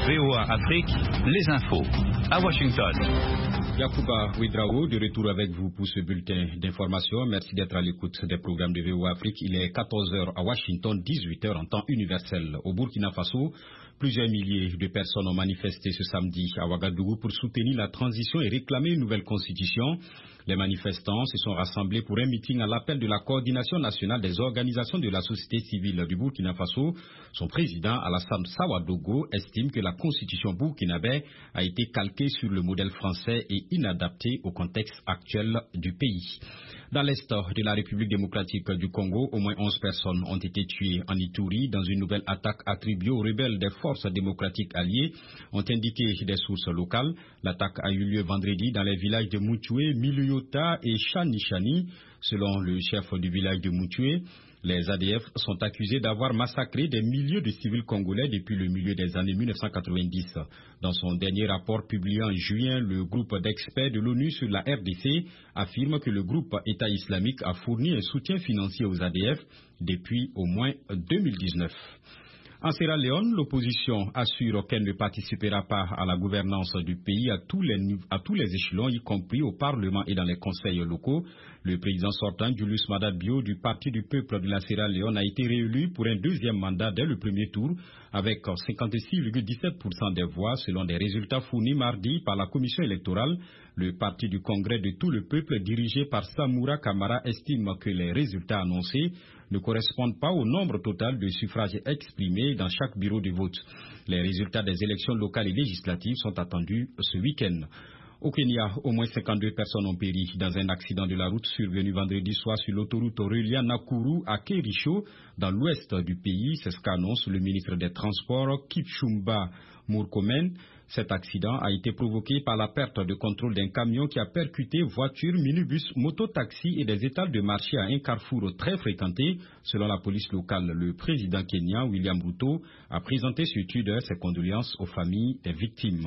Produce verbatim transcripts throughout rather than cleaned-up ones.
V O A Afrique, les infos. À Washington. Yacouba Ouedraogo, de retour avec vous pour ce bulletin d'information. Merci d'être à l'écoute des programmes de V O A Afrique. Il est quatorze heures à Washington, dix-huit heures en temps universel. Au Burkina Faso, plusieurs milliers de personnes ont manifesté ce samedi à Ouagadougou pour soutenir la transition et réclamer une nouvelle constitution. Les manifestants se sont rassemblés pour un meeting à l'appel de la coordination nationale des organisations de la société civile du Burkina Faso. Son président, Alassane Ouattara, estime que la constitution burkinabé a été calquée sur le modèle français et inadaptée au contexte actuel du pays. Dans l'est de la République démocratique du Congo, au moins onze personnes ont été tuées en Ituri dans une nouvelle attaque attribuée aux rebelles des forces démocratiques alliées, ont indiqué des sources locales. L'attaque a eu lieu vendredi dans les villages de Moutoué, Miluyota et Chani-Chani. Selon le chef du village de Moutoué, les A D F sont accusés d'avoir massacré des milliers de civils congolais depuis le milieu des années mille neuf cent quatre-vingt-dix. Dans son dernier rapport publié en juin, le groupe d'experts de l'ONU sur la R D C affirme que le groupe État islamique a fourni un soutien financier aux A D F depuis au moins deux mille dix-neuf. En Sierra Leone, l'opposition assure qu'elle ne participera pas à la gouvernance du pays à tous les, à tous les échelons, y compris au Parlement et dans les conseils locaux. Le président sortant, Julius Maada Bio, du Parti du peuple de la Sierra Leone, a été réélu pour un deuxième mandat dès le premier tour, avec cinquante-six virgule dix-sept pour cent des voix, selon des résultats fournis mardi par la commission électorale. Le Parti du Congrès de tout le peuple, dirigé par Samoura Kamara, estime que les résultats annoncés ne correspondent pas au nombre total de suffrages exprimés dans chaque bureau de vote. Les résultats des élections locales et législatives sont attendus ce week-end. Au Kenya, au moins cinquante-deux personnes ont péri dans un accident de la route survenu vendredi soir sur l'autoroute reliant Nakuru à Kericho, dans l'ouest du pays. C'est ce qu'annonce le ministre des Transports, Kipchumba Murkomen. Cet accident a été provoqué par la perte de contrôle d'un camion qui a percuté voitures, minibus, mototaxis et des étals de marché à un carrefour très fréquenté. Selon la police locale, le président kenyan, William Ruto, a présenté sur Twitter ses condoléances aux familles des victimes.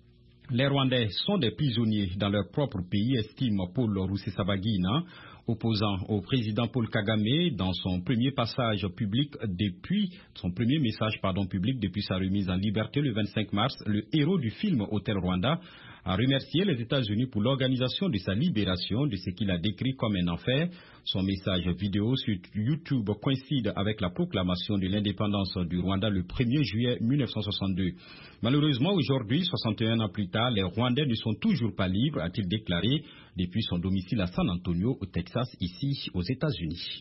Les Rwandais sont des prisonniers dans leur propre pays, estime Paul Rusesabagina, opposant au président Paul Kagame dans son premier passage public depuis son premier message pardon public depuis sa remise en liberté le vingt-cinq mars. Le héros du film Hôtel Rwanda a remercié les États-Unis pour l'organisation de sa libération de ce qu'il a décrit comme un enfer. Son message vidéo sur YouTube coïncide avec la proclamation de l'indépendance du Rwanda le premier juillet mille neuf cent soixante-deux. Malheureusement, aujourd'hui, soixante et un ans plus tard, les Rwandais ne sont toujours pas libres, a-t-il déclaré depuis son domicile à San Antonio, au Texas, ici aux États-Unis.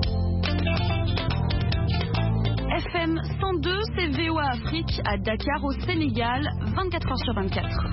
F M cent deux, c'est V O A Afrique à Dakar au Sénégal, vingt-quatre heures sur vingt-quatre.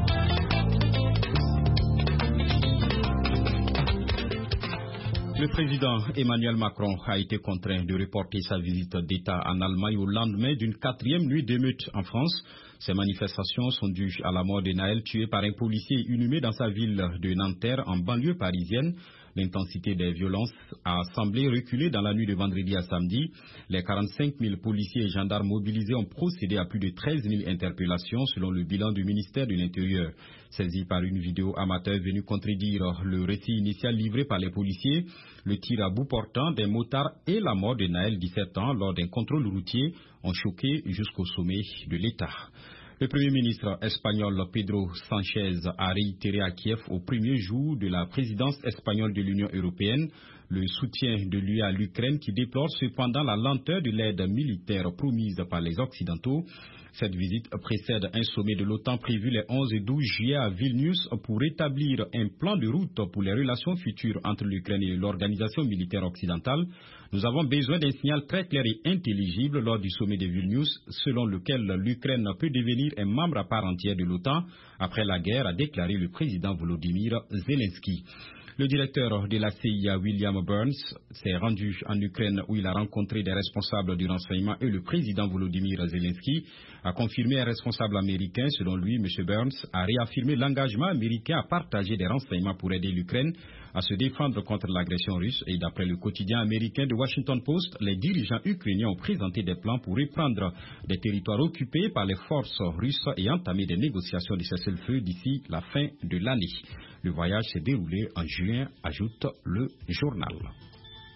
Le président Emmanuel Macron a été contraint de reporter sa visite d'État en Allemagne au lendemain d'une quatrième nuit d'émeute en France. Ces manifestations sont dues à la mort de Naël, tué par un policier inhumé dans sa ville de Nanterre, en banlieue parisienne. L'intensité des violences a semblé reculer dans la nuit de vendredi à samedi. Les quarante-cinq mille policiers et gendarmes mobilisés ont procédé à plus de treize mille interpellations selon le bilan du ministère de l'Intérieur. Saisi par une vidéo amateur venue contredire le récit initial livré par les policiers, le tir à bout portant des motards et la mort de Naël, dix-sept ans, lors d'un contrôle routier ont choqué jusqu'au sommet de l'État. Le Premier ministre espagnol Pedro Sánchez a réitéré à Kiev au premier jour de la présidence espagnole de l'Union européenne le soutien de l'U E à l'Ukraine, qui déplore cependant la lenteur de l'aide militaire promise par les Occidentaux. Cette visite précède un sommet de l'OTAN prévu les onze et douze juillet à Vilnius pour établir un plan de route pour les relations futures entre l'Ukraine et l'organisation militaire occidentale. Nous avons besoin d'un signal très clair et intelligible lors du sommet de Vilnius, selon lequel l'Ukraine peut devenir un membre à part entière de l'OTAN après la guerre, a déclaré le président Volodymyr Zelensky. Le directeur de la C I A, William Burns, s'est rendu en Ukraine où il a rencontré des responsables du renseignement et le président Volodymyr Zelensky a confirmé un responsable américain. Selon lui, M. Burns a réaffirmé l'engagement américain à partager des renseignements pour aider l'Ukraine à se défendre contre l'agression russe. Et d'après le quotidien américain de Washington Post, les dirigeants ukrainiens ont présenté des plans pour reprendre des territoires occupés par les forces russes et entamer des négociations de cessez-le-feu d'ici la fin de l'année. Le voyage s'est déroulé en juin, ajoute le journal.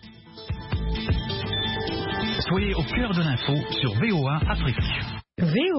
Soyez au cœur de l'info sur V O A Afrique. V O A